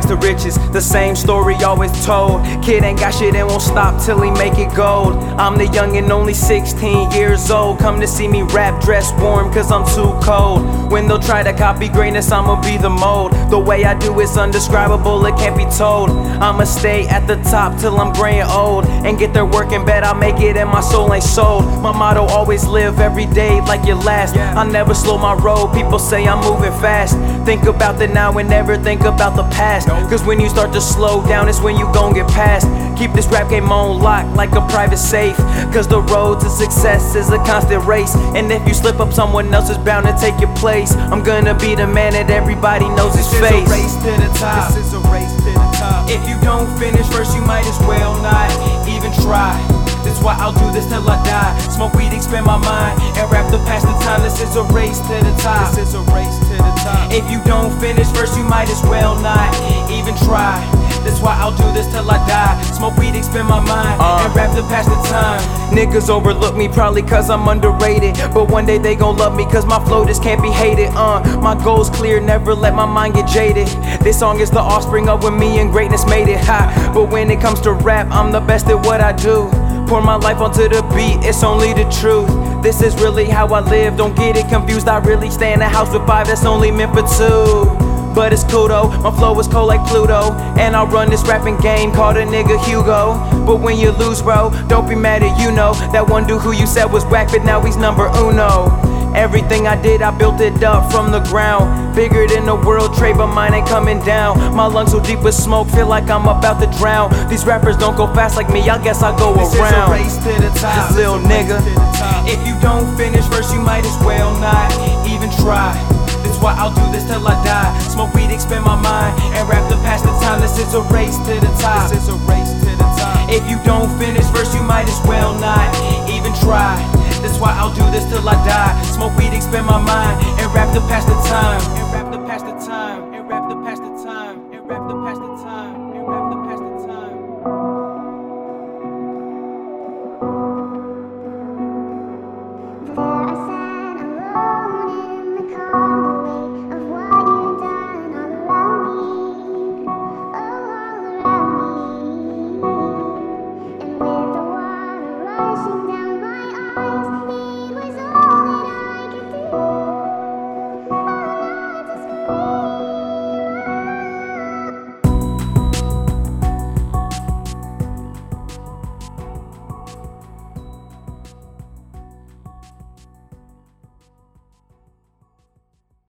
rags to riches, the same story always told. Kid ain't got shit and won't stop till he make it gold. I'm the young and only 16 years old. Come to see me rap dressed warm cause I'm too cold. When they'll try to copy greatness, I'ma be the mold. The way I do it's undescribable, it can't be told. I'ma stay at the top till I'm gray and old, and get their work in bed, I'll make it and my soul ain't sold. My motto, always live every day like your last. I never slow my road, people say I'm moving fast. Think about the now and never think about the past, cause when you start to slow down, it's when you gon' get past. Keep this rap game on lock like a private safe, cause the road to success is a constant race. And if you slip up, someone else is bound to take your place. I'm gonna be the man that everybody knows his face. This is a race to the top. This is a race to the top. If you don't finish first, you might as well not even try. That's why I'll do this till I die. Smoke weed, expand my mind, and rap to pass the time. This is a race to the top. This is a race to the top. If you don't finish first, you might as well not even try. That's why I'll do this till I die. Smoke weed, expand my mind, and rap to pass the time. Niggas overlook me probably cause I'm underrated, but one day they gon' love me cause my flow just can't be hated. My goal's clear, never let my mind get jaded. This song is the offspring of when me and greatness made it high. But when it comes to rap, I'm the best at what I do. Pour my life onto the beat, it's only the truth. This is really how I live, don't get it confused. I really stay in a house with 5 that's only meant for 2. But it's cool though, my flow is cold like Pluto, and I run this rapping game called a nigga Hugo. But when you lose, bro, don't be mad at you know that one dude who you said was whack, but now he's number uno. Everything I did, I built it up from the ground. Bigger than the world trade, but mine ain't coming down. My lungs so deep with smoke, feel like I'm about to drown. These rappers don't go fast like me, I guess I go This around. This is a race to the top. This little nigga. If you don't finish first, you might as well not even try. That's why I'll do this till I die. Smoke weed, expand my mind, and rap to pass the time. This is a race to the top. This is a race to the top. If you don't finish first, you might as well not even try. That's why I'll do this till I die. Smoke weed, expand my mind, and rap to pass the time.